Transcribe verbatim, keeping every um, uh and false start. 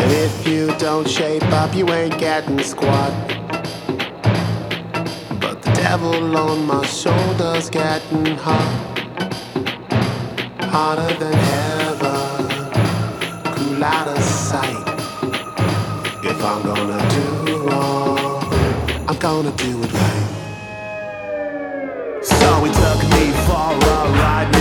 If you don't shape up, you ain't getting squat. But the devil on my shoulder's getting hot, harder than ever, cool out of sight. If I'm gonna do wrong, I'm gonna do it right. So he took me for a ride.